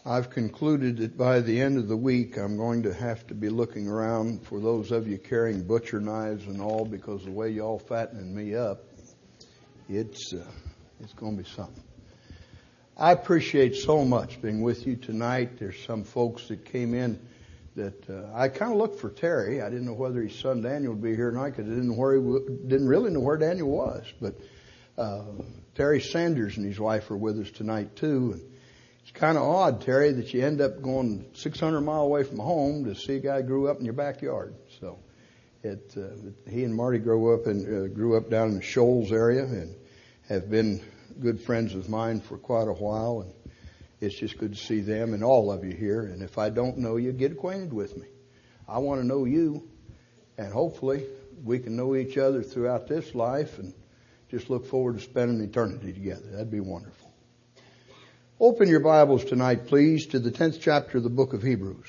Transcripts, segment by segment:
I've concluded that by the end of the week I'm going to have to be looking around for those of you carrying butcher knives and all, because the way y'all fattening me up, it's going to be something. I appreciate so much being with you tonight. There's some folks that came in that I kind of looked for Terry. I didn't know whether his son Daniel would be here tonight because I didn't really know where Daniel was. But Terry Sanders and his wife are with us tonight too. And it's kind of odd, Terry, that you end up going 600 miles away from home to see a guy who grew up in your backyard. So he and Marty grew up down in the Shoals area and have been good friends of mine for quite a while. And it's just good to see them and all of you here. And if I don't know you, get acquainted with me. I want to know you, and hopefully we can know each other throughout this life and just look forward to spending eternity together. That'd be wonderful. Open your Bibles tonight, please, to the 10th chapter of the book of Hebrews.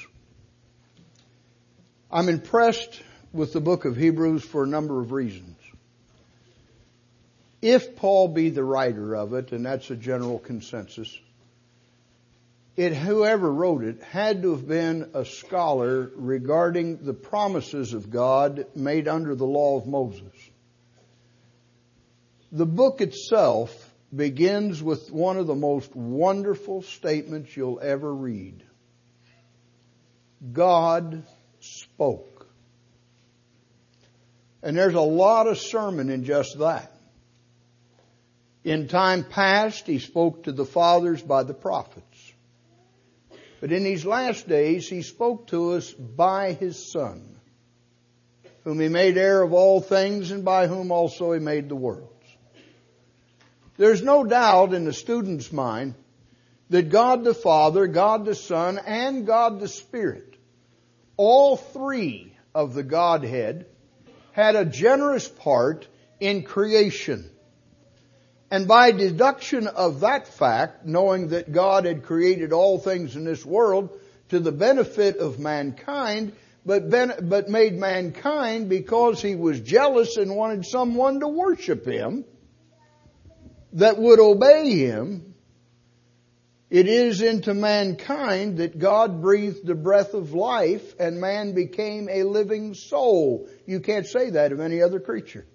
I'm impressed with the book of Hebrews for a number of reasons. If Paul be the writer of it, and that's a general consensus, whoever wrote it had to have been a scholar regarding the promises of God made under the law of Moses. The book itself begins with one of the most wonderful statements you'll ever read. God spoke. And there's a lot of sermon in just that. In time past, He spoke to the fathers by the prophets. But in these last days, He spoke to us by His Son, whom He made heir of all things, and by whom also He made the worlds. There's no doubt in the student's mind that God the Father, God the Son, and God the Spirit, all three of the Godhead, had a generous part in creation. And by deduction of that fact, knowing that God had created all things in this world to the benefit of mankind, but made mankind because He was jealous and wanted someone to worship Him that would obey Him, it is into mankind that God breathed the breath of life and man became a living soul. You can't say that of any other creature.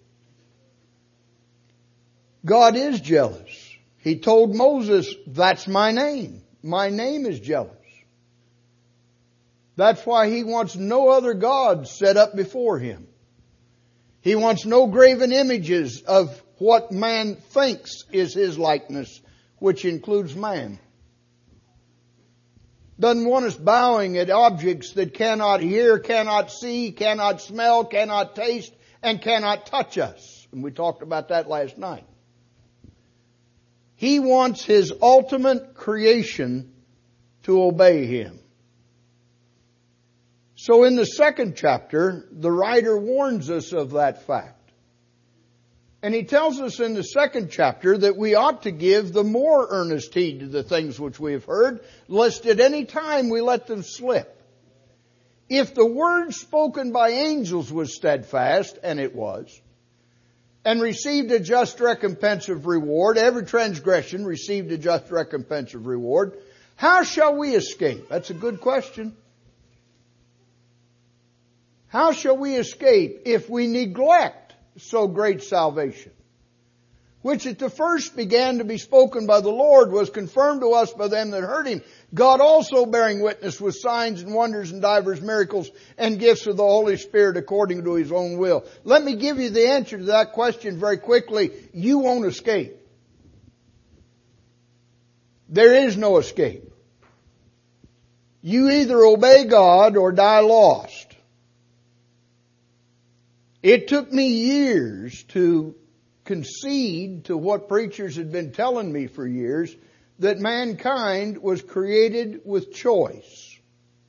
God is jealous. He told Moses, "That's my name. My name is jealous." That's why He wants no other gods set up before Him. He wants no graven images of what man thinks is His likeness, which includes man. Doesn't want us bowing at objects that cannot hear, cannot see, cannot smell, cannot taste, and cannot touch us. And we talked about that last night. He wants His ultimate creation to obey Him. So in the second chapter, the writer warns us of that fact. And he tells us in the second chapter that we ought to give the more earnest heed to the things which we have heard, lest at any time we let them slip. If the word spoken by angels was steadfast, and it was, and received a just recompense of reward, every transgression received a just recompense of reward, how shall we escape? That's a good question. How shall we escape if we neglect so great salvation, which at the first began to be spoken by the Lord, was confirmed to us by them that heard Him, God also bearing witness with signs and wonders and divers miracles and gifts of the Holy Spirit according to His own will? Let me give you the answer to that question very quickly. You won't escape. There is no escape. You either obey God or die lost. It took me years to concede to what preachers had been telling me for years, that mankind was created with choice.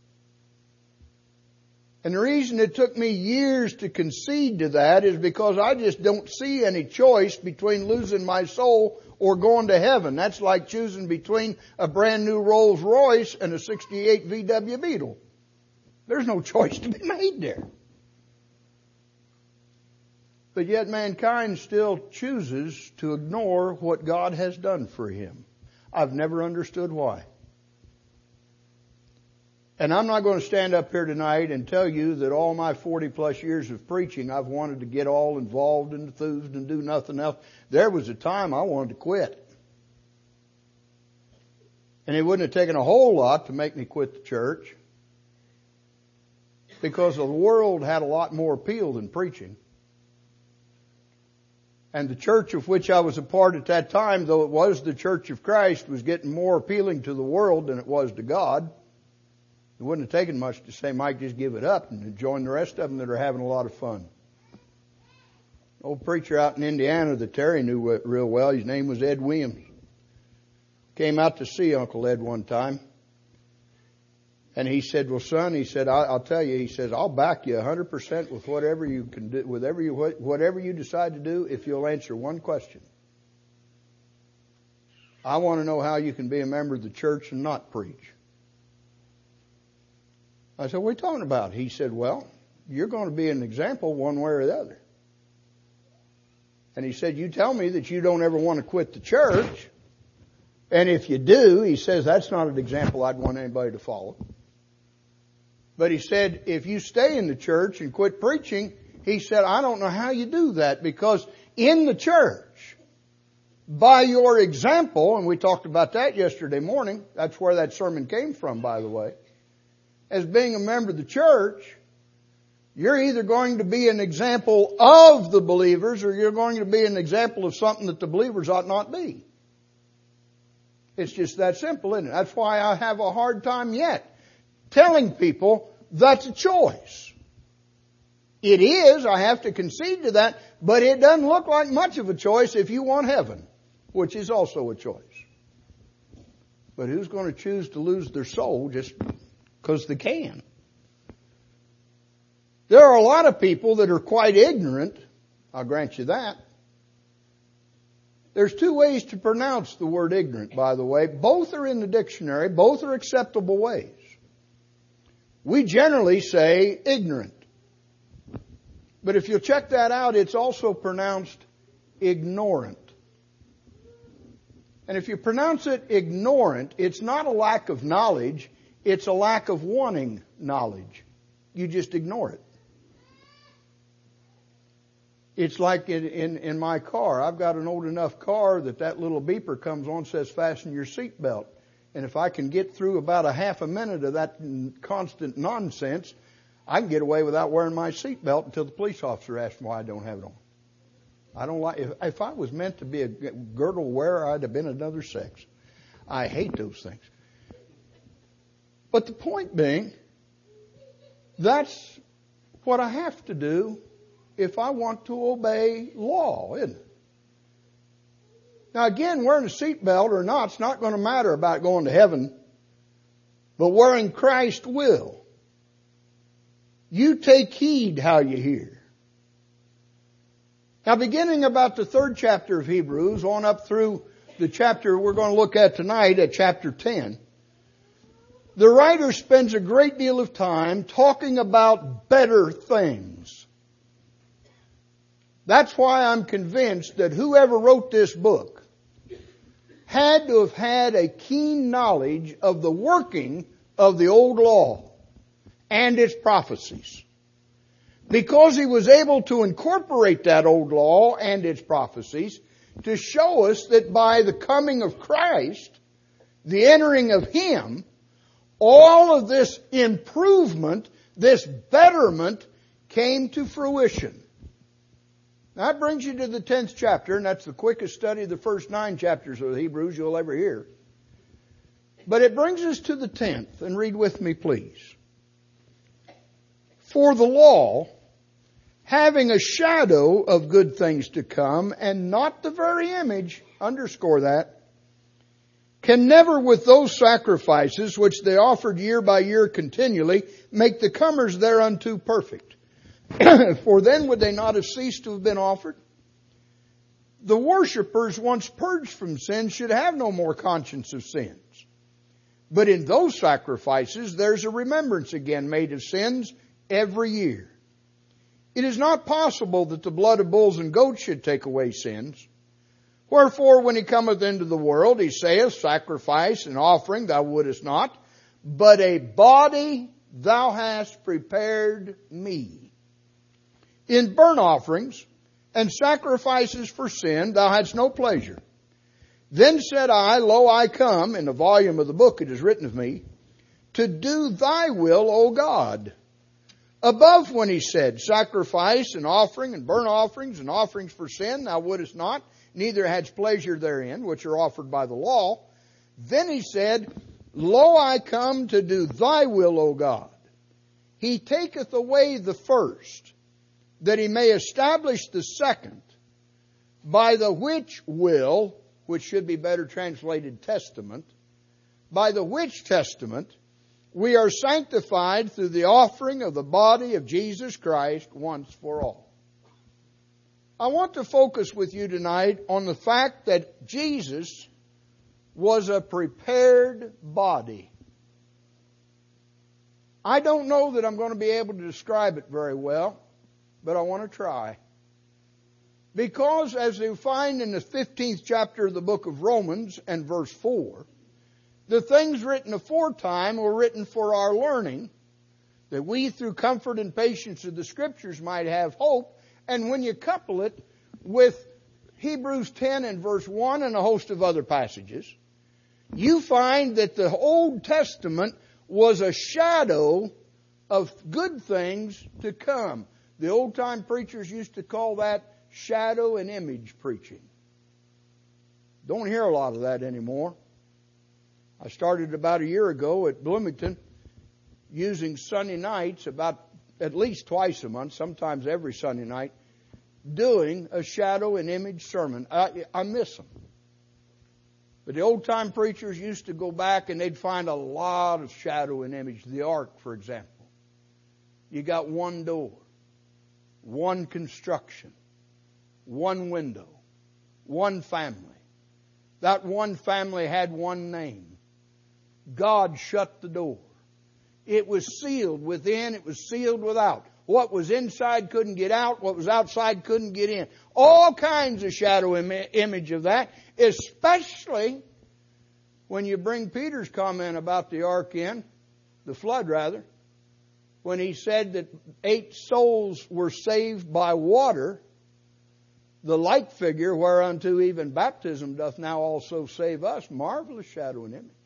And the reason it took me years to concede to that is because I just don't see any choice between losing my soul or going to heaven. That's like choosing between a brand new Rolls Royce and a 68 VW Beetle. There's no choice to be made there. But yet mankind still chooses to ignore what God has done for him. I've never understood why. And I'm not going to stand up here tonight and tell you that all my 40 plus years of preaching, I've wanted to get all involved and enthused and do nothing else. There was a time I wanted to quit. And it wouldn't have taken a whole lot to make me quit the church, because the world had a lot more appeal than preaching. And the church of which I was a part at that time, though it was the Church of Christ, was getting more appealing to the world than it was to God. It wouldn't have taken much to say, Mike, just give it up and join the rest of them that are having a lot of fun. Old preacher out in Indiana that Terry knew real well, his name was Ed Williams. Came out to see Uncle Ed one time. And he said, well, son, he said, I'll tell you, he says, I'll back you 100% with whatever you can do, whatever you decide to do, if you'll answer one question. I want to know how you can be a member of the church and not preach. I said, what are you talking about? He said, well, you're going to be an example one way or the other. And he said, you tell me that you don't ever want to quit the church. And if you do, he says, that's not an example I'd want anybody to follow. But he said, if you stay in the church and quit preaching, he said, I don't know how you do that, because in the church, by your example, and we talked about that yesterday morning, that's where that sermon came from, by the way, as being a member of the church, you're either going to be an example of the believers, or you're going to be an example of something that the believers ought not be. It's just that simple, isn't it? That's why I have a hard time yet telling people that's a choice. It is, I have to concede to that, but it doesn't look like much of a choice if you want heaven, which is also a choice. But who's going to choose to lose their soul just because they can? There are a lot of people that are quite ignorant, I'll grant you that. There's two ways to pronounce the word ignorant, by the way. Both are in the dictionary. Both are acceptable ways. We generally say ignorant. But if you'll check that out, it's also pronounced ignorant. And if you pronounce it ignorant, it's not a lack of knowledge. It's a lack of wanting knowledge. You just ignore it. It's like in my car. I've got an old enough car that little beeper comes on and says, fasten your seatbelt. And if I can get through about a half a minute of that constant nonsense, I can get away without wearing my seatbelt until the police officer asks me why I don't have it on. I don't like, if I was meant to be a girdle wearer, I'd have been another sex. I hate those things. But the point being, that's what I have to do if I want to obey law, isn't it? Now again, wearing a seatbelt or not, it's not going to matter about going to heaven, but wearing Christ will. You take heed how you hear. Now beginning about the 3rd chapter of Hebrews on up through the chapter we're going to look at tonight at chapter 10, the writer spends a great deal of time talking about better things. That's why I'm convinced that whoever wrote this book had to have had a keen knowledge of the working of the old law and its prophecies. Because he was able to incorporate that old law and its prophecies to show us that by the coming of Christ, the entering of Him, all of this improvement, this betterment came to fruition. That brings you to the 10th chapter, and that's the quickest study of the first 9 chapters of the Hebrews you'll ever hear. But it brings us to the 10th, and read with me, please. For the law, having a shadow of good things to come, and not the very image, underscore that, can never with those sacrifices which they offered year by year continually, make the comers thereunto perfect. For then would they not have ceased to have been offered? The worshippers, once purged from sin, should have no more conscience of sins. But in those sacrifices, there's a remembrance again made of sins every year. It is not possible that the blood of bulls and goats should take away sins. Wherefore, when he cometh into the world, he saith, sacrifice and offering thou wouldest not, but a body thou hast prepared me. In burnt offerings and sacrifices for sin thou hadst no pleasure. Then said I, Lo, I come, in the volume of the book it is written of me, to do thy will, O God. Above when he said, Sacrifice and offering and burnt offerings and offerings for sin thou wouldest not, neither hadst pleasure therein, which are offered by the law. Then he said, Lo, I come to do thy will, O God. He taketh away the first, that he may establish the second, by the which will, which should be better translated testament, by the which testament we are sanctified through the offering of the body of Jesus Christ once for all. I want to focus with you tonight on the fact that Jesus was a prepared body. I don't know that I'm going to be able to describe it very well, but I want to try. Because as you find in the 15th chapter of the book of Romans and verse 4, the things written aforetime were written for our learning, that we through comfort and patience of the Scriptures might have hope. And when you couple it with Hebrews 10 and verse 1 and a host of other passages, you find that the Old Testament was a shadow of good things to come. The old-time preachers used to call that shadow and image preaching. Don't hear a lot of that anymore. I started about a year ago at Bloomington using Sunday nights about at least twice a month, sometimes every Sunday night, doing a shadow and image sermon. I miss them. But the old-time preachers used to go back and they'd find a lot of shadow and image. The ark, for example. You got one door, one construction, one window, one family. That one family had one name. God shut the door. It was sealed within, it was sealed without. What was inside couldn't get out, what was outside couldn't get in. All kinds of shadow image of that, especially when you bring Peter's comment about the ark in, the flood rather, when he said that 8 souls were saved by water, the like figure whereunto even baptism doth now also save us. Marvelous shadow and image.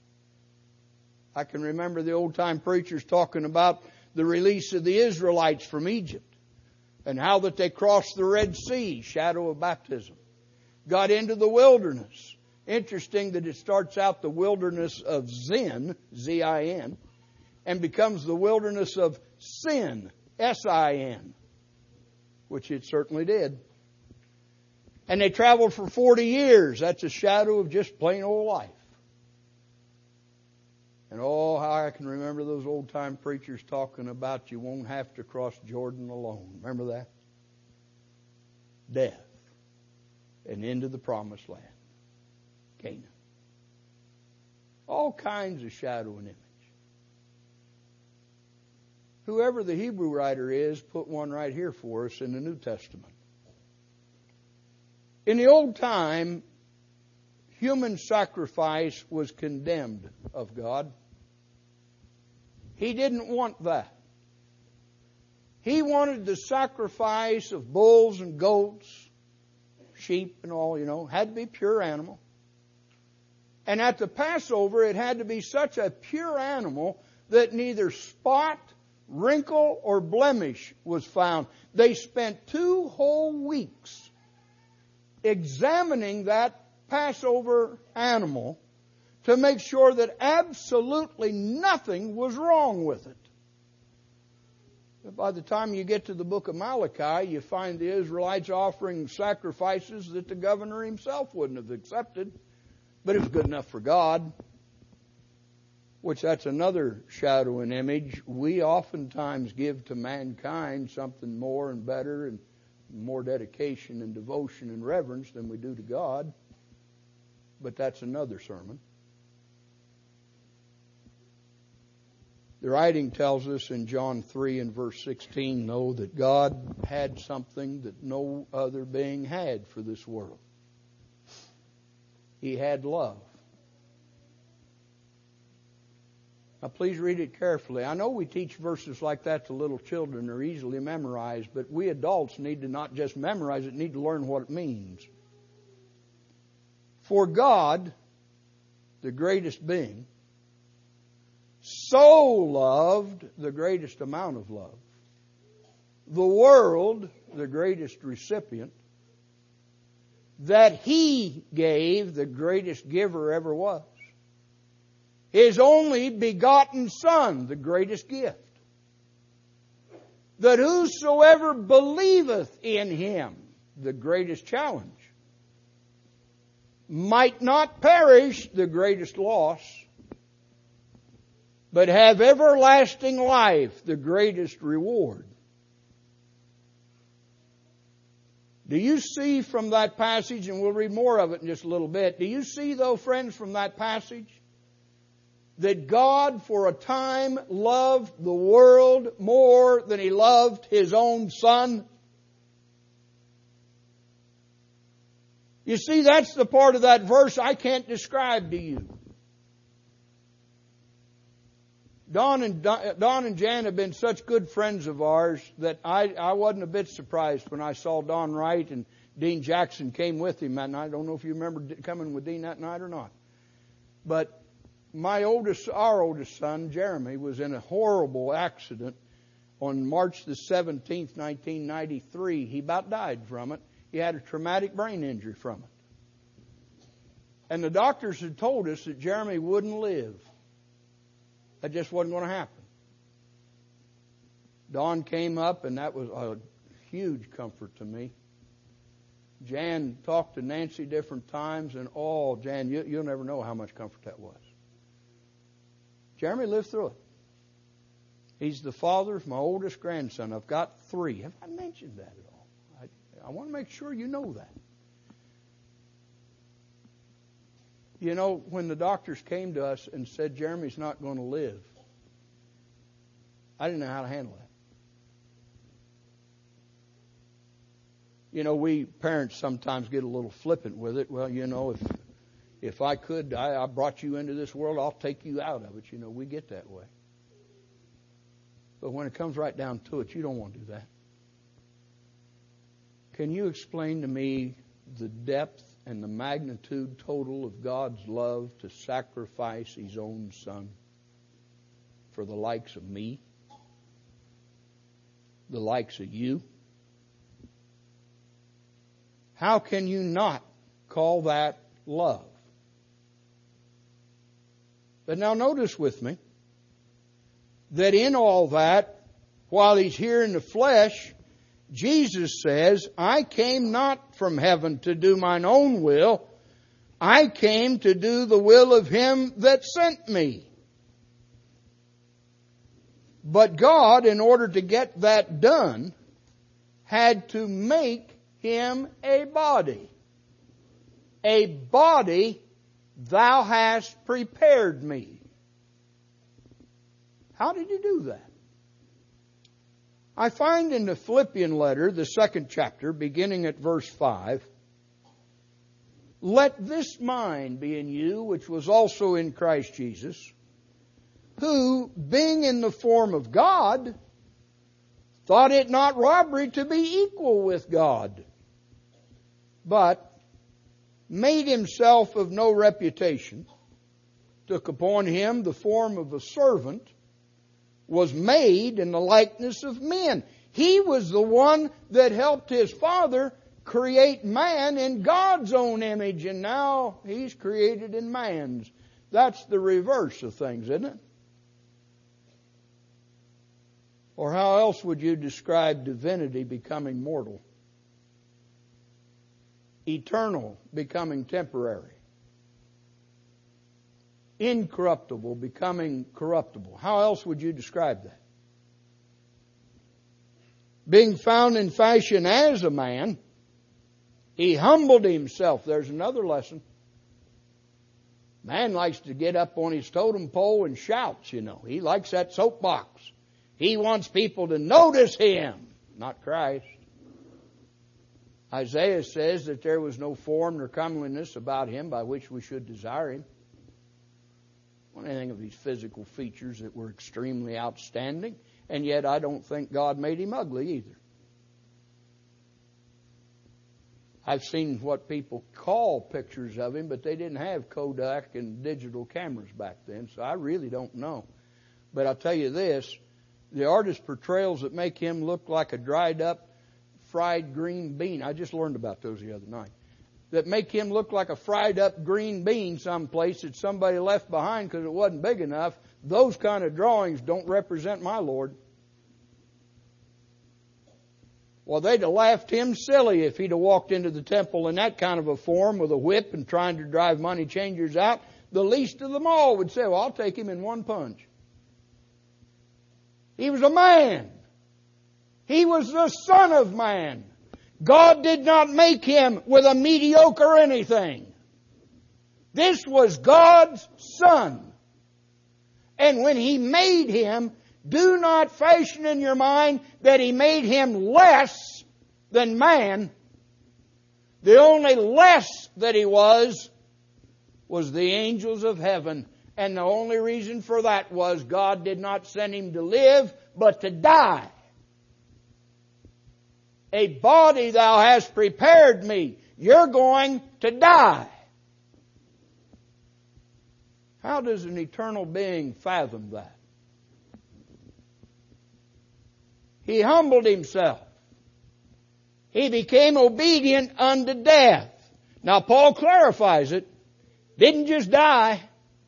I can remember the old-time preachers talking about the release of the Israelites from Egypt and how that they crossed the Red Sea, shadow of baptism. Got into the wilderness. Interesting that it starts out the wilderness of Zin, Z-I-N, and becomes the wilderness of sin, S-I-N, which it certainly did. And they traveled for 40 years. That's a shadow of just plain old life. And oh, how I can remember those old-time preachers talking about you won't have to cross Jordan alone. Remember that? Death. And into the promised land. Canaan. All kinds of shadow and image. Whoever the Hebrew writer is, put one right here for us in the New Testament. In the old time, human sacrifice was condemned of God. He didn't want that. He wanted the sacrifice of bulls and goats, sheep and all, had to be pure animal. And at the Passover, it had to be such a pure animal that neither spot, wrinkle, or blemish was found. They spent 2 whole weeks examining that Passover animal to make sure that absolutely nothing was wrong with it. But by the time you get to the book of Malachi, you find the Israelites offering sacrifices that the governor himself wouldn't have accepted, but it was good enough for God. Which that's another shadow and image. We oftentimes give to mankind something more and better and more dedication and devotion and reverence than we do to God. But that's another sermon. The writing tells us in John 3 and verse 16, though, that God had something that no other being had for this world. He had love. Now please read it carefully. I know we teach verses like that to little children. They're easily memorized, but we adults need to not just memorize it, need to learn what it means. For God, the greatest being, so loved, the greatest amount of love, the world, the greatest recipient, that He gave, the greatest giver ever was, His only begotten Son, the greatest gift, that whosoever believeth in Him, the greatest challenge, might not perish, the greatest loss, but have everlasting life, the greatest reward. Do you see from that passage, and we'll read more of it in just a little bit, do you see, though, friends, from that passage, that God for a time loved the world more than He loved His own Son? You see, that's the part of that verse I can't describe to you. Don and Jan have been such good friends of ours that I wasn't a bit surprised when I saw Don Wright and Dean Jackson came with him that night. I don't know if you remember coming with Dean that night or not. But our oldest son, Jeremy, was in a horrible accident on March the 17th, 1993. He about died from it. He had a traumatic brain injury from it. And the doctors had told us that Jeremy wouldn't live. That just wasn't going to happen. Dawn came up, and that was a huge comfort to me. Jan talked to Nancy different times, and Jan, you'll never know how much comfort that was. Jeremy lived through it. He's the father of my oldest grandson. I've got 3. Have I mentioned that at all? I want to make sure you know that. You know, when the doctors came to us and said Jeremy's not going to live, I didn't know how to handle that. You know, we parents sometimes get a little flippant with it. Well, you know, if I could, I brought you into this world, I'll take you out of it. You know, we get that way. But when it comes right down to it, you don't want to do that. Can you explain to me the depth and the magnitude total of God's love to sacrifice His own Son for the likes of me, the likes of you? How can you not call that love? But now notice with me that in all that, while He's here in the flesh, Jesus says, I came not from heaven to do mine own will. I came to do the will of Him that sent me. But God, in order to get that done, had to make Him a body. A body Thou hast prepared me. How did He do that? I find in the Philippian letter, the 2nd chapter, beginning at verse 5, let this mind be in you, which was also in Christ Jesus, who, being in the form of God, thought it not robbery to be equal with God, but made Himself of no reputation, took upon Him the form of a servant, was made in the likeness of men. He was the one that helped His Father create man in God's own image, and now He's created in man's. That's the reverse of things, isn't it? Or how else would you describe divinity becoming mortal? Eternal becoming temporary. Incorruptible becoming corruptible. How else would you describe that? Being found in fashion as a man, He humbled Himself. There's another lesson. Man likes to get up on his totem pole and shouts, you know. He likes that soapbox. He wants people to notice him, not Christ. Isaiah says that there was no form nor comeliness about Him by which we should desire Him. want anything of his physical features that were extremely outstanding. And yet I don't think God made him ugly either. I've seen what people call pictures of him, but they didn't have Kodak and digital cameras back then, so I really don't know. But I'll tell you this, the artist portrayals that make him look like a dried up fried green bean, I just learned about those the other night, that make him look like a fried up green bean someplace that somebody left behind because it wasn't big enough, those kind of drawings don't represent my Lord. Well, they'd have laughed him silly if he'd have walked into the temple in that kind of a form with a whip and trying to drive money changers out. The least of them all would say, well, I'll take him in one punch. He was a man. He was the Son of Man. God did not make him with a mediocre anything. This was God's Son. And when He made him, do not fashion in your mind that He made him less than man. The only less that he was the angels of heaven. And the only reason for that was God did not send him to live, but to die. A body thou hast prepared me. You're going to die. How does an eternal being fathom that? He humbled Himself. He became obedient unto death. Now Paul clarifies it. Didn't just die.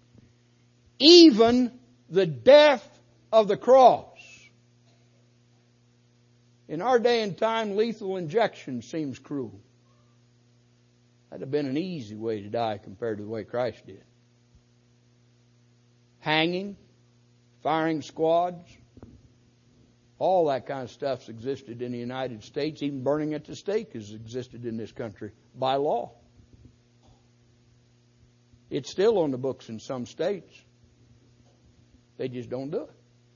Even the death of the cross. In our day and time, lethal injection seems cruel. That'd have been an easy way to die compared to the way Christ did. Hanging, firing squads, all that kind of stuff's existed in the United States. Even burning at the stake has existed in this country by law. It's still on the books in some states. They just don't do it.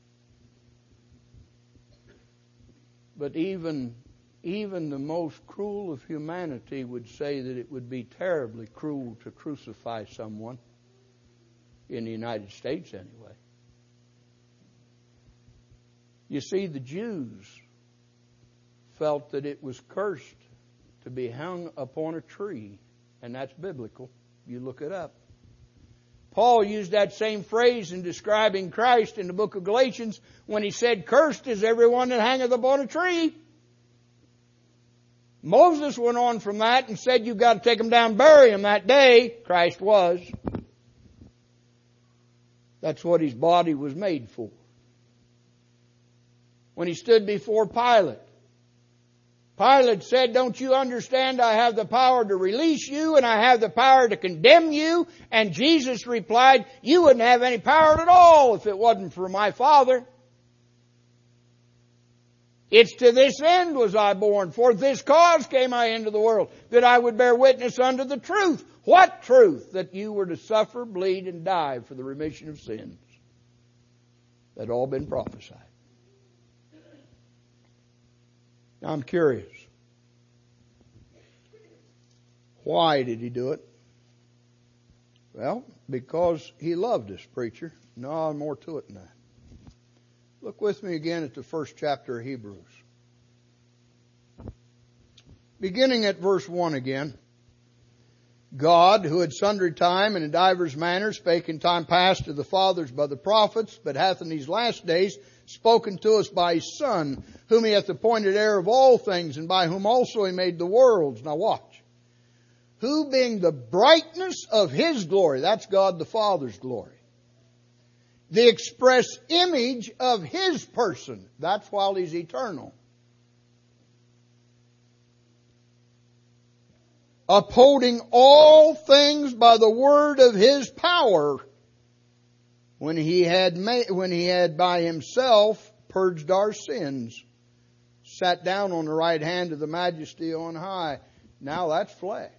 But even the most cruel of humanity would say that it would be terribly cruel to crucify someone, in the United States anyway. You see, the Jews felt that it was cursed to be hung upon a tree, and that's biblical. You look it up. Paul used that same phrase in describing Christ in the book of Galatians when he said, cursed is everyone that hangeth upon a tree. Moses went on from that and said, you've got to take him down and bury him that day. Christ was. That's what His body was made for. When He stood before Pilate, Pilate said, don't you understand I have the power to release you and I have the power to condemn you? And Jesus replied, you wouldn't have any power at all if it wasn't for my Father. It's to this end was I born. For this cause came I into the world, that I would bear witness unto the truth. What truth? That you were to suffer, bleed, and die for the remission of sins. That had all been prophesied. Now I'm curious. Why did He do it? Well, because He loved us, preacher. No, more to it than that. Look with me again at the first chapter of Hebrews. Beginning at verse 1 again. God, who at sundry time and in divers manners spake in time past to the fathers by the prophets, but hath in these last days spoken to us by His Son, whom He hath appointed heir of all things, and by whom also He made the worlds. Now watch. Who being the brightness of His glory, that's God the Father's glory, the express image of His person, that's while He's eternal, upholding all things by the word of His power, when He had by Himself purged our sins, sat down on the right hand of the Majesty on high. Now that's flesh.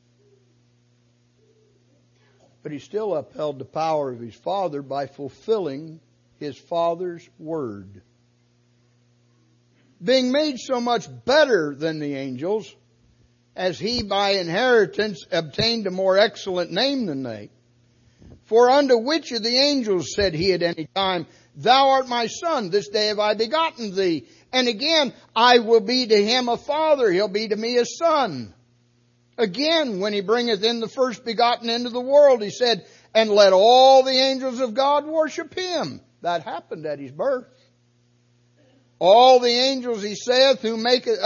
But He still upheld the power of His Father by fulfilling His Father's word. Being made so much better than the angels, as He by inheritance obtained a more excellent name than they, For unto which of the angels said he at any time, Thou art my son, this day have I begotten thee. And again, I will be to him a father, he'll be to me a son. Again, when he bringeth in the first begotten into the world, he said, And let all the angels of God worship him. That happened at his birth. All the angels he saith, who maketh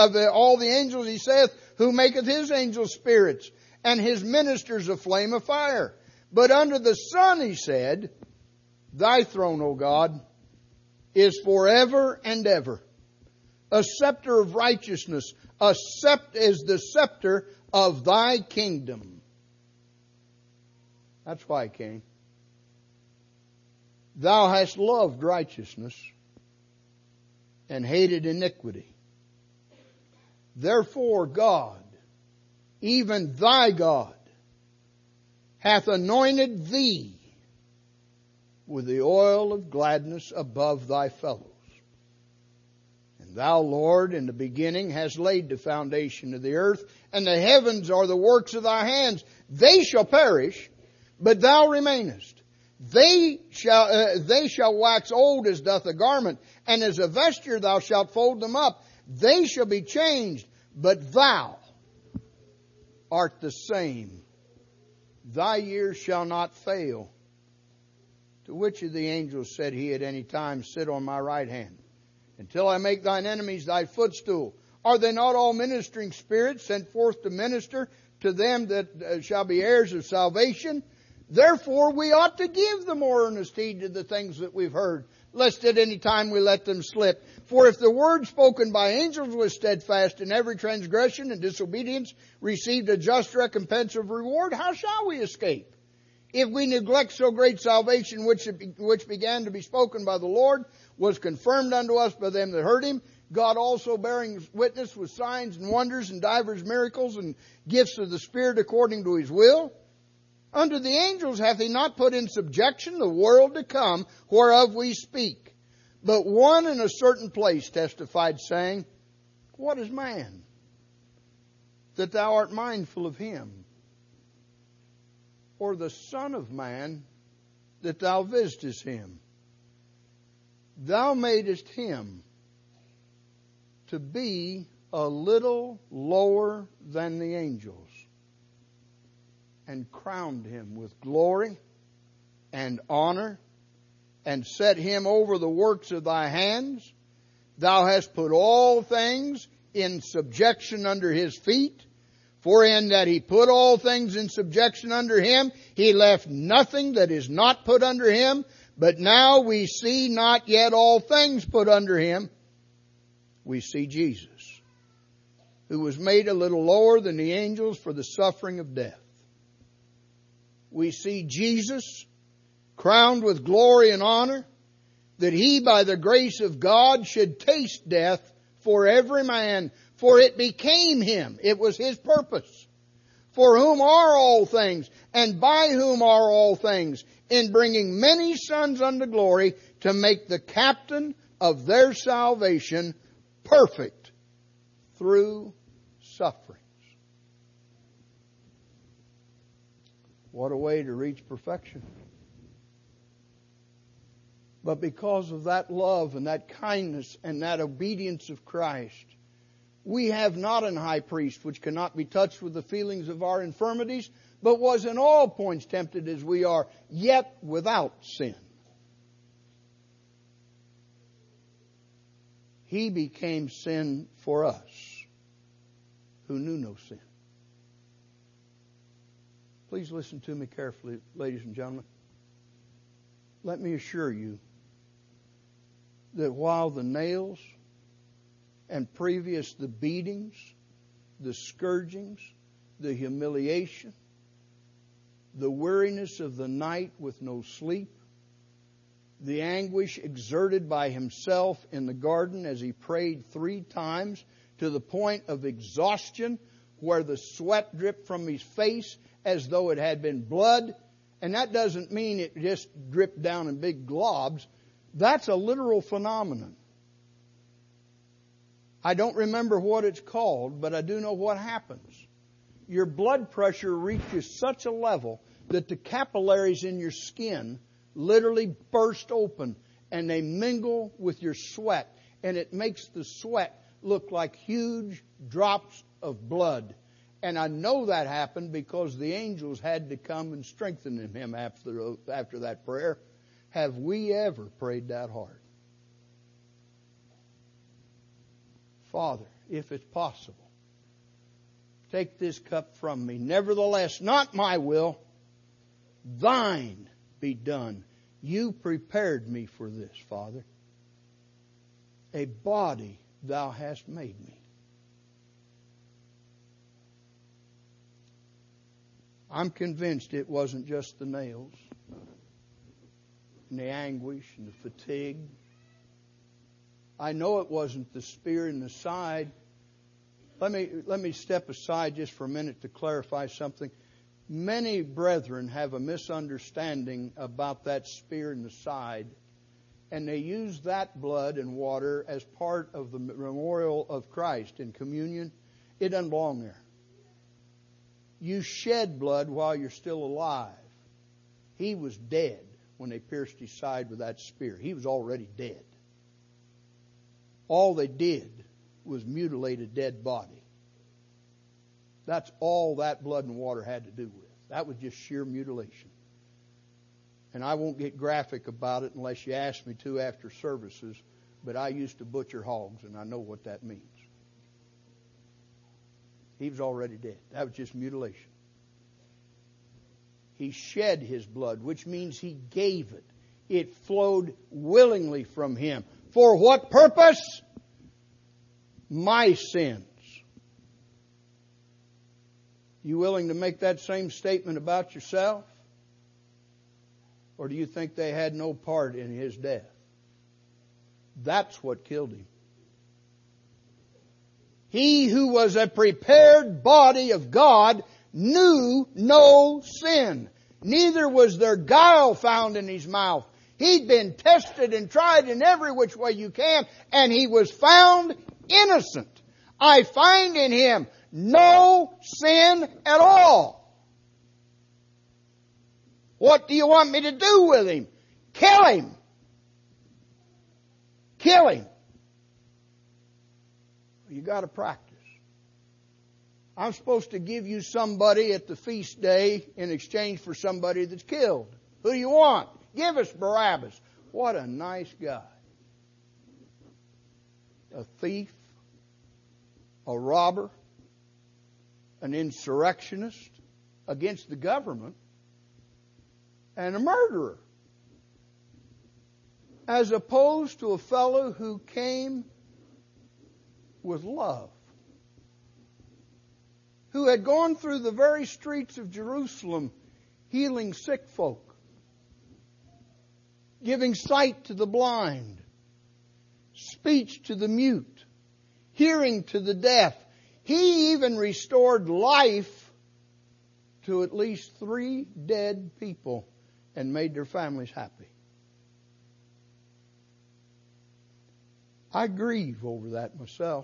his angels spirits, and his ministers a flame of fire. But unto the Son he said, Thy throne, O God, is forever and ever. A scepter of righteousness, is the scepter of thy kingdom. That's why he came. Thou hast loved righteousness and hated iniquity. Therefore God, even thy God, hath anointed thee with the oil of gladness above thy fellows. And thou, Lord, in the beginning hast laid the foundation of the earth, and the heavens are the works of thy hands. They shall perish, but thou remainest. They shall wax old as doth a garment, and as a vesture thou shalt fold them up. They shall be changed, but thou art the same. Thy years shall not fail. To which of the angels said he at any time, Sit on my right hand, until I make thine enemies thy footstool? Are they not all ministering spirits sent forth to minister to them that shall be heirs of salvation? Therefore we ought to give the more earnest heed to the things that we've heard, lest at any time we let them slip. For if the word spoken by angels was steadfast, and every transgression and disobedience received a just recompense of reward, how shall we escape? If we neglect so great salvation, which began to be spoken by the Lord, was confirmed unto us by them that heard him, God also bearing witness with signs and wonders and divers miracles and gifts of the Spirit according to his will. Unto the angels hath he not put in subjection the world to come, whereof we speak. But one in a certain place testified, saying, What is man, that thou art mindful of him? Or the Son of Man, that thou visitest him? Thou madest him to be a little lower than the angels, and crowned him with glory and honor, and set him over the works of thy hands. Thou hast put all things in subjection under his feet. For in that he put all things in subjection under him, he left nothing that is not put under him. But now we see not yet all things put under him. We see Jesus, who was made a little lower than the angels for the suffering of death. We see Jesus crowned with glory and honor, that he by the grace of God should taste death for every man. For it became him. It was his purpose. For whom are all things, and by whom are all things, in bringing many sons unto glory, to make the captain of their salvation perfect through sufferings. What a way to reach perfection. But because of that love and that kindness and that obedience of Christ, we have not an high priest which cannot be touched with the feelings of our infirmities, but was in all points tempted as we are, yet without sin. He became sin for us, who knew no sin. Please listen to me carefully, ladies and gentlemen. Let me assure you that while the nails and previous the beatings, the scourgings, the humiliation, the weariness of the night with no sleep, the anguish exerted by himself in the garden as he prayed 3 times to the point of exhaustion, where the sweat dripped from his face as though it had been blood. And that doesn't mean it just dripped down in big globs. That's a literal phenomenon. I don't remember what it's called, but I do know what happens. Your blood pressure reaches such a level that the capillaries in your skin literally burst open and they mingle with your sweat. And it makes the sweat look like huge drops of blood. And I know that happened because the angels had to come and strengthen him after that prayer. Have we ever prayed that hard? Father, if it's possible, take this cup from me. Nevertheless, not my will, thine be done. You prepared me for this, Father. A body thou hast made me. I'm convinced it wasn't just the nails and the anguish and the fatigue. I know it wasn't the spear in the side. Let me step aside just for a minute to clarify something. Many brethren have a misunderstanding about that spear in the side, and they use that blood and water as part of the memorial of Christ in communion. It doesn't belong there. You shed blood while you're still alive. He was dead when they pierced his side with that spear. He was already dead. All they did was mutilate a dead body. That's all that blood and water had to do with. That was just sheer mutilation. And I won't get graphic about it unless you ask me to after services, but I used to butcher hogs, and I know what that means. He was already dead. That was just mutilation. He shed his blood, which means he gave it. It flowed willingly from him. For what purpose? My sins. You willing to make that same statement about yourself? Or do you think they had no part in his death? That's what killed him. He who was a prepared body of God knew no sin. Neither was there guile found in his mouth. He'd been tested and tried in every which way you can, and he was found innocent. I find in him no sin at all. What do you want me to do with him? Kill him. Kill him. You got to practice. I'm supposed to give you somebody at the feast day in exchange for somebody that's killed. Who do you want? Give us Barabbas. What a nice guy. A thief, a robber, an insurrectionist against the government, and a murderer. As opposed to a fellow who came with love, who had gone through the very streets of Jerusalem healing sick folk, giving sight to the blind, speech to the mute, hearing to the deaf. He even restored life to at least 3 dead people and made their families happy. I grieve over that myself.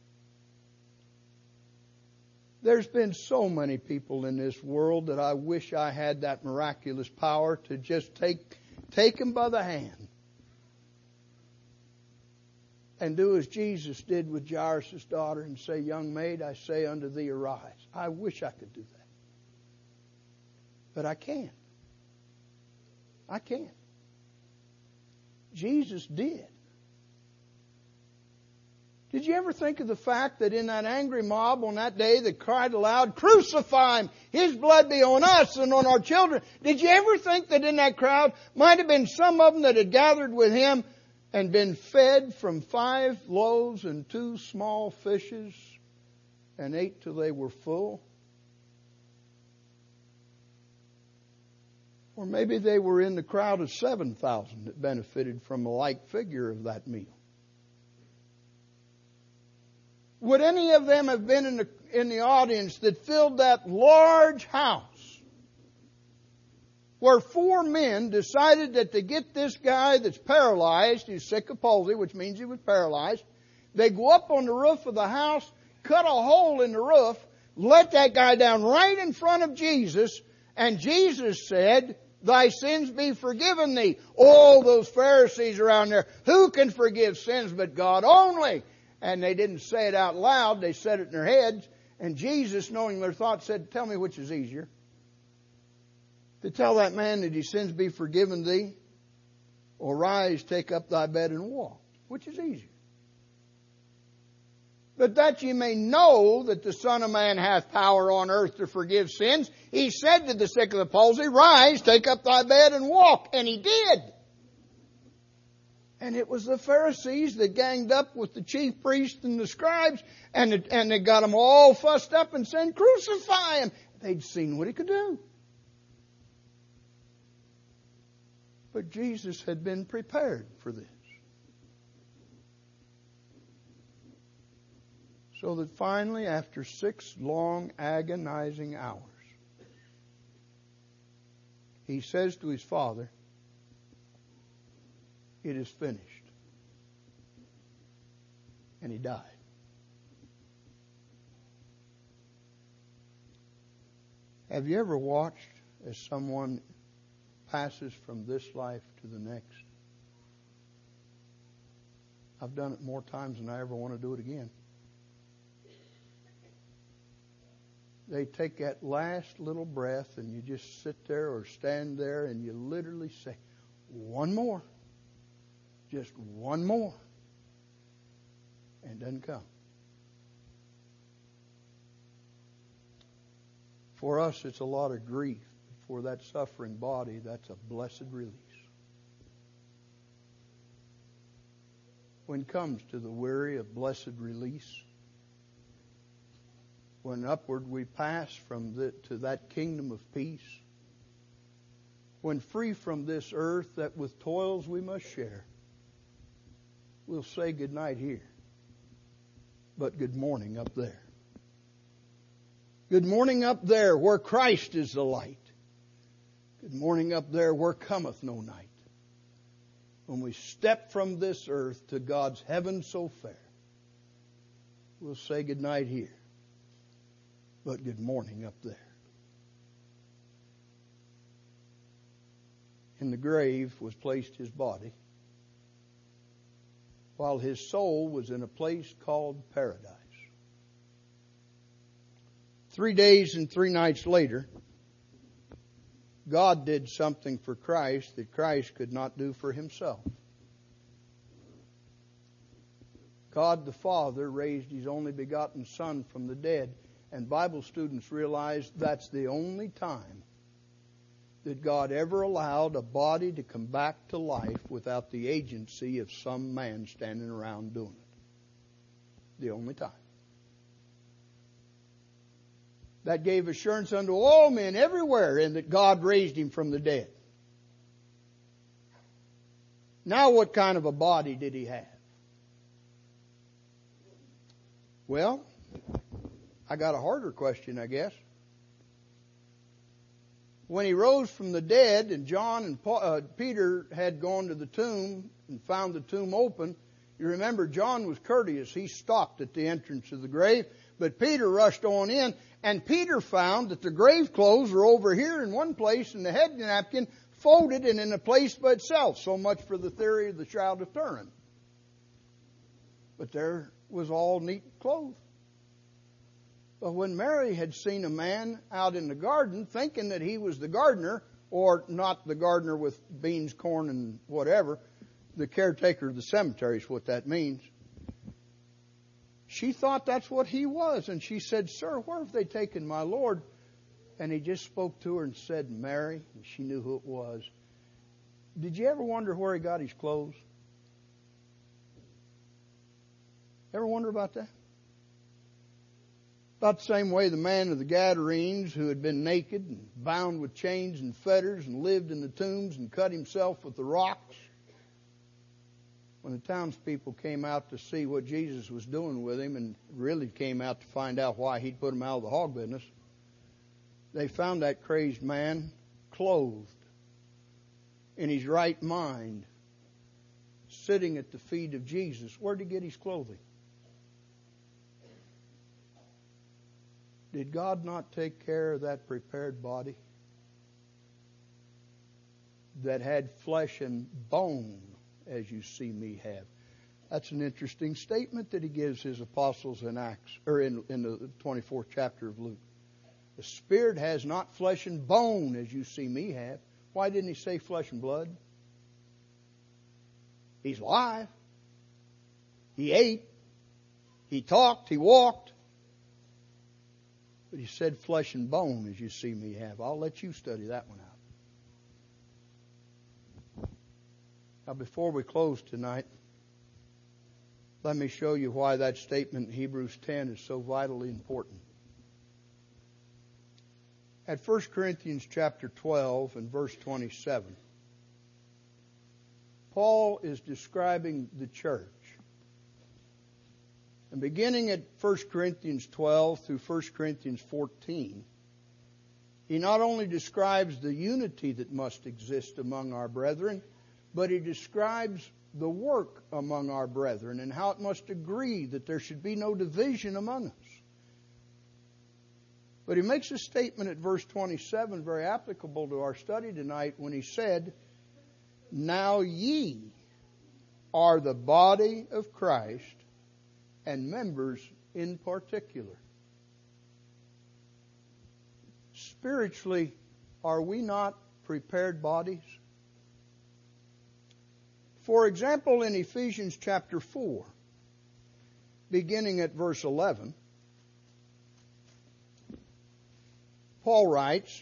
There's been so many people in this world that I wish I had that miraculous power to just take them by the hand and do as Jesus did with Jairus' daughter and say, "Young maid, I say unto thee, arise." I wish I could do that. But I can't. I can't. Jesus did. Did you ever think of the fact that in that angry mob on that day that cried aloud, "Crucify him! His blood be on us and on our children"? Did you ever think that in that crowd might have been some of them that had gathered with him and been fed from 5 loaves and 2 small fishes and ate till they were full? Or maybe they were in the crowd of 7,000 that benefited from a like figure of that meal. Would any of them have been in the audience that filled that large house where 4 men decided that to get this guy that's paralyzed, he's sick of palsy, which means he was paralyzed, they go up on the roof of the house, cut a hole in the roof, let that guy down right in front of Jesus, And Jesus said, thy sins be forgiven thee. All those Pharisees around there, who can forgive sins but God only? And they didn't say it out loud, they said it in their heads. And Jesus, knowing their thoughts, said, tell me which is easier. To tell that man that his sins be forgiven thee, or rise, take up thy bed and walk. Which is easier? But that ye may know that the Son of Man hath power on earth to forgive sins, he said to the sick of the palsy, rise, take up thy bed and walk. And he did. And it was the Pharisees that ganged up with the chief priests and the scribes, and they got them all fussed up and said, crucify him. They'd seen what he could do. But Jesus had been prepared for this. So that finally, after 6 long, agonizing hours, he says to his Father, it is finished. And he died. Have you ever watched as someone passes from this life to the next? I've done it more times than I ever want to do it again. They take that last little breath and you just sit there or stand there and you literally say, one more. Just one more. And it doesn't come. For us, it's a lot of grief. For that suffering body, that's a blessed release. When it comes to the weary, a blessed release. When upward we pass to that kingdom of peace. When free from this earth that with toils we must share. We'll say good night here. But good morning up there. Good morning up there where Christ is the light. Good morning up there where cometh no night. When we step from this earth to God's heaven so fair, we'll say good night here. But good morning up there. In the grave was placed his body, while his soul was in a place called paradise. 3 days and 3 nights later, God did something for Christ that Christ could not do for himself. God the Father raised his only begotten Son from the dead. And Bible students realize that's the only time that God ever allowed a body to come back to life without the agency of some man standing around doing it. The only time. That gave assurance unto all men everywhere in that God raised him from the dead. Now what kind of a body did he have? Well, I got a harder question, I guess. When he rose from the dead and John and Peter had gone to the tomb and found the tomb open, you remember John was courteous. He stopped at the entrance of the grave, but Peter rushed on in, and Peter found that the grave clothes were over here in one place and the head napkin folded and in a place by itself. So much for the theory of the Shroud of Turin. But there was all neat clothes. But when Mary had seen a man out in the garden, thinking that he was the gardener, or not the gardener with beans, corn, and whatever, the caretaker of the cemetery is what that means. She thought that's what he was. And she said, Sir, where have they taken my Lord? And he just spoke to her and said, Mary. And she knew who it was. Did you ever wonder where he got his clothes? Ever wonder about that? About the same way the man of the Gadarenes, who had been naked and bound with chains and fetters and lived in the tombs and cut himself with the rocks. When the townspeople came out to see what Jesus was doing with him, and really came out to find out why he'd put him out of the hog business, they found that crazed man clothed in his right mind, sitting at the feet of Jesus. Where'd he get his clothing? Did God not take care of that prepared body? that had flesh and bone, as you see me have. That's an interesting statement that he gives his apostles in Acts, or in the 24th chapter of Luke. The Spirit has not flesh and bone, as you see me have. Why didn't he say flesh and blood? He's alive. He ate. He talked. He walked. But he said flesh and bone, as you see me have. I'll let you study that one out. Now, before we close tonight, let me show you why that statement in Hebrews 10 is so vitally important. At 1 Corinthians chapter 12 and verse 27, Paul is describing the church. And beginning at 1 Corinthians 12 through 1 Corinthians 14, he not only describes the unity that must exist among our brethren, but he describes the work among our brethren and how it must agree that there should be no division among us. But he makes a statement at verse 27 very applicable to our study tonight when he said, "Now ye are the body of Christ and members in particular." Spiritually, are we not prepared bodies? For example, in Ephesians chapter 4, beginning at verse 11, Paul writes,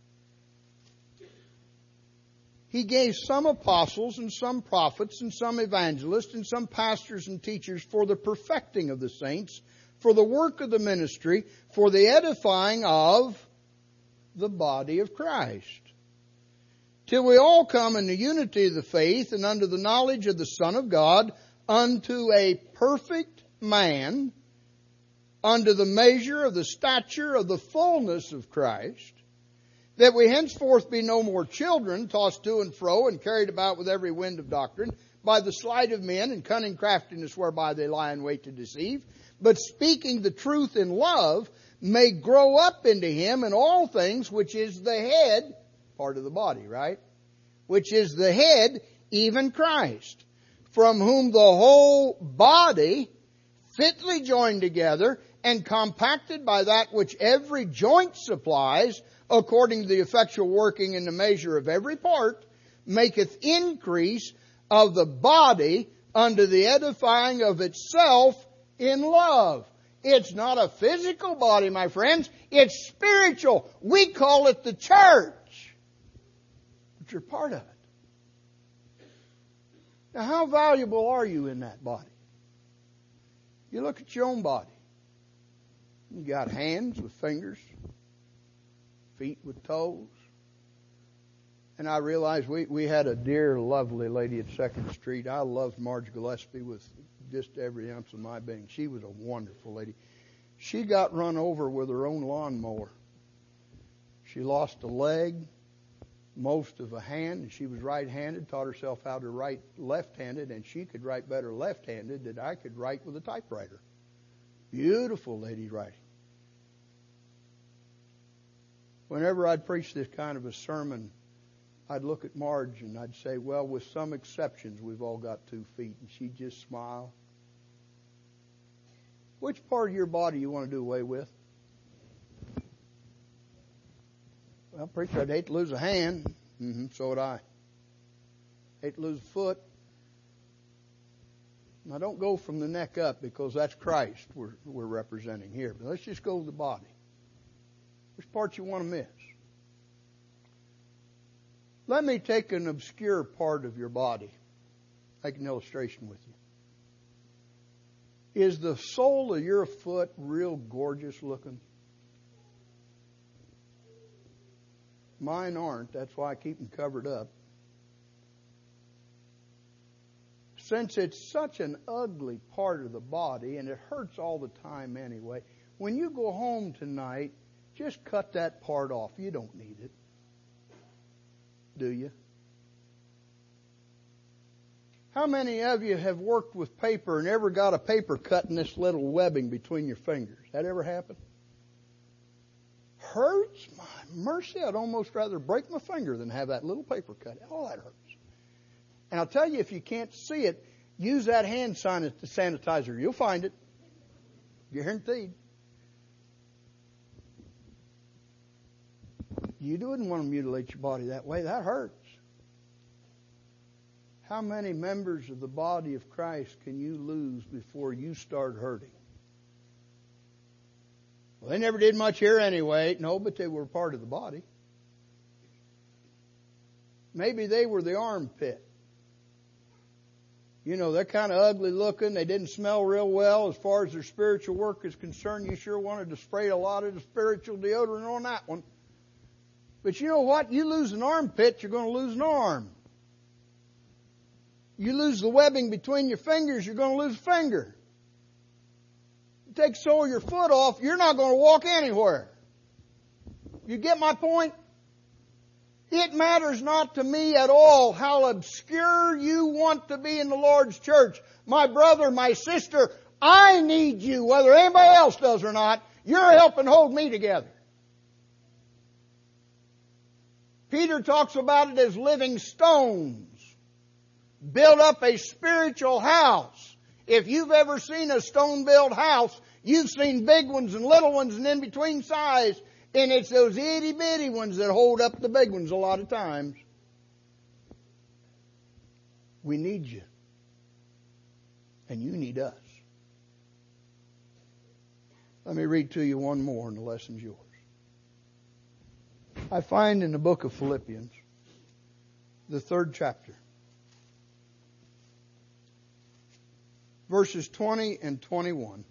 "He gave some apostles and some prophets and some evangelists and some pastors and teachers for the perfecting of the saints, for the work of the ministry, for the edifying of the body of Christ, till we all come in the unity of the faith and unto the knowledge of the Son of God, unto a perfect man, unto the measure of the stature of the fullness of Christ, that we henceforth be no more children, tossed to and fro and carried about with every wind of doctrine, by the sleight of men and cunning craftiness whereby they lie in wait to deceive, but speaking the truth in love, may grow up into Him in all things, which is the head," part of the body, right? "Which is the head, even Christ, from whom the whole body, fitly joined together and compacted by that which every joint supplies, according to the effectual working in the measure of every part, maketh increase of the body unto the edifying of itself in love." It's not a physical body, my friends. It's spiritual. We call it the church. But you're part of it. Now, how valuable are you in that body? You look at your own body. You got hands with fingers, feet with toes. And I realized we had a dear, lovely lady at 2nd Street. I loved Marge Gillespie with just every ounce of my being. She was a wonderful lady. She got run over with her own lawnmower. She lost a leg, most of a hand, and she was right-handed, taught herself how to write left-handed, and she could write better left-handed than I could write with a typewriter. Beautiful lady writing. Whenever I'd preach this kind of a sermon, I'd look at Marge and I'd say, "Well, with some exceptions, we've all got 2 feet." And she'd just smile. Which part of your body you want to do away with? "Well, preacher, I'd hate to lose a hand." So would I. Hate to lose a foot. Now, don't go from the neck up, because that's Christ we're representing here. But let's just go to the body. Which part you want to miss? Let me take an obscure part of your body. Make an illustration with you. Is the sole of your foot real gorgeous looking? Mine aren't. That's why I keep them covered up. Since it's such an ugly part of the body, and it hurts all the time anyway, when you go home tonight, just cut that part off. You don't need it. Do you? How many of you have worked with paper and ever got a paper cut in this little webbing between your fingers? That ever happened? hurts. My mercy, I'd almost rather break my finger than have that little paper cut. Oh, that hurts. And I'll tell you, if you can't see it, use that hand sanitizer. You'll find it. Guaranteed. You wouldn't want to mutilate your body that way. That hurts. How many members of the body of Christ can you lose before you start hurting? Well, they never did much here anyway. No, but they were part of the body. Maybe they were the armpit. You know, they're kind of ugly looking. They didn't smell real well. As far as their spiritual work is concerned, you sure wanted to spray a lot of the spiritual deodorant on that one. But you know what? You lose an armpit, you're going to lose an arm. You lose the webbing between your fingers, you're going to lose a finger. You take the sole of your foot off, you're not going to walk anywhere. You get my point? It matters not to me at all how obscure you want to be in the Lord's church. My brother, my sister, I need you, whether anybody else does or not. You're helping hold me together. Peter talks about it as living stones. Build up a spiritual house. If you've ever seen a stone-built house, you've seen big ones and little ones and in between size. And it's those itty-bitty ones that hold up the big ones a lot of times. We need you. And you need us. Let me read to you one more and the lesson's yours. I find in the book of Philippians, the 3rd chapter, verses 20 and 21.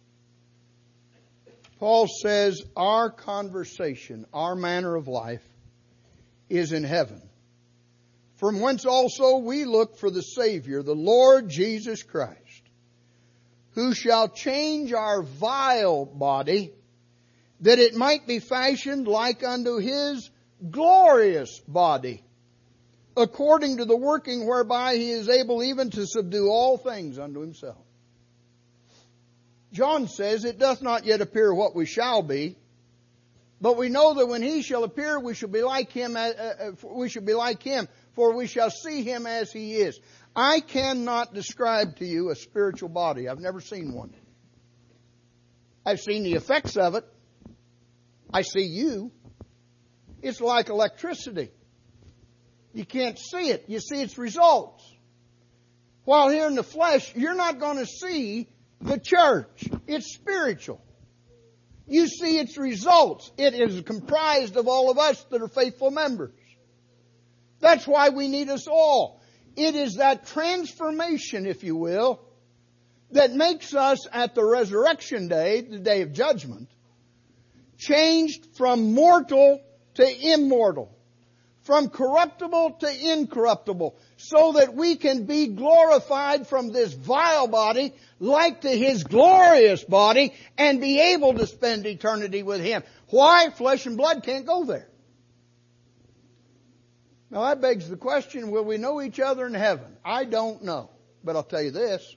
Paul says, our conversation, our manner of life, is in heaven, from whence also we look for the Savior, the Lord Jesus Christ, who shall change our vile body, that it might be fashioned like unto His glorious body, according to the working whereby He is able even to subdue all things unto Himself. John says, it doth not yet appear what we shall be, but we know that when He shall appear, we shall be like Him, for we shall see Him as He is. I cannot describe to you a spiritual body. I've never seen one. I've seen the effects of it. I see you. It's like electricity. You can't see it. You see its results. While here in the flesh, you're not going to see the church. It's spiritual. You see its results. It is comprised of all of us that are faithful members. That's why we need us all. It is that transformation, if you will, that makes us at the resurrection day, the day of judgment, changed from mortal to immortal, from corruptible to incorruptible, so that we can be glorified from this vile body like to His glorious body and be able to spend eternity with Him. Why? Flesh and blood can't go there. Now that begs the question, will we know each other in heaven? I don't know. But I'll tell you this.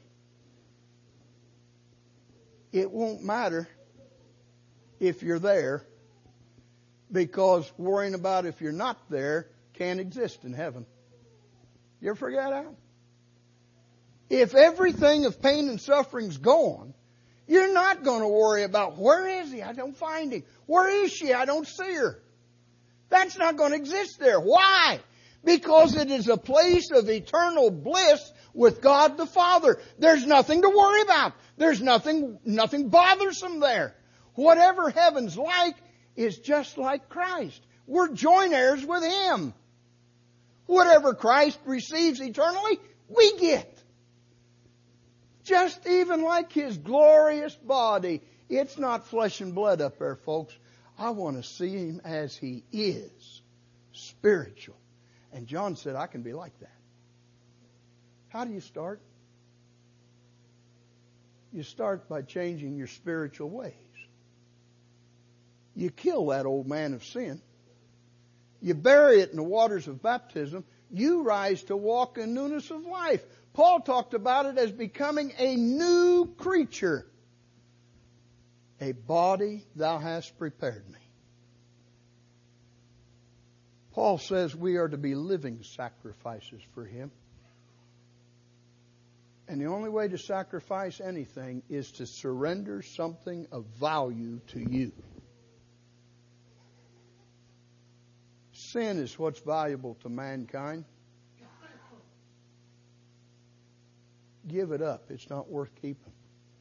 It won't matter if you're there, because worrying about if you're not there can't exist in heaven. You ever figure that out? If everything of pain and suffering's gone, you're not going to worry about, where is He? I don't find Him. Where is she? I don't see her. That's not going to exist there. Why? Because it is a place of eternal bliss with God the Father. There's nothing to worry about. There's nothing bothersome there. Whatever heaven's like is just like Christ. We're joint heirs with Him. Whatever Christ receives eternally, we get. Just even like His glorious body. It's not flesh and blood up there, folks. I want to see Him as He is. Spiritual. And John said, I can be like that. How do you start? You start by changing your spiritual ways. You kill that old man of sin. You bury it in the waters of baptism. You rise to walk in newness of life. Paul talked about it as becoming a new creature. A body thou hast prepared me. Paul says we are to be living sacrifices for Him. And the only way to sacrifice anything is to surrender something of value to you. Sin is what's valuable to mankind. Give it up. It's not worth keeping.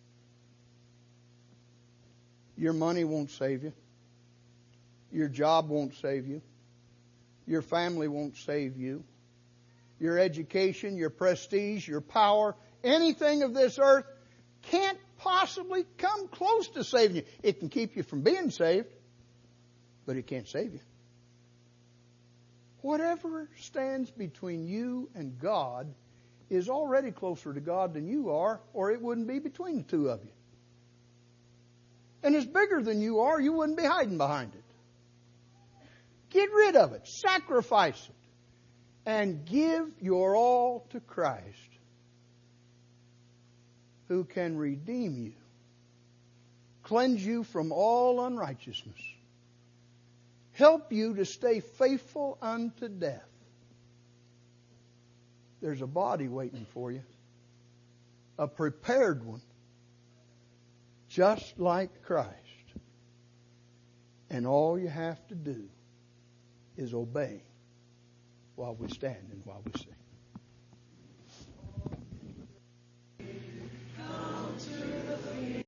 Your money won't save you. Your job won't save you. Your family won't save you. Your education, your prestige, your power, anything of this earth can't possibly come close to saving you. It can keep you from being saved, but it can't save you. Whatever stands between you and God is already closer to God than you are, or it wouldn't be between the two of you. And it's bigger than you are, you wouldn't be hiding behind it. Get rid of it. Sacrifice it. And give your all to Christ, who can redeem you, cleanse you from all unrighteousness, help you to stay faithful unto death. There's a body waiting for you, a prepared one, just like Christ. And all you have to do is obey while we stand and while we sing.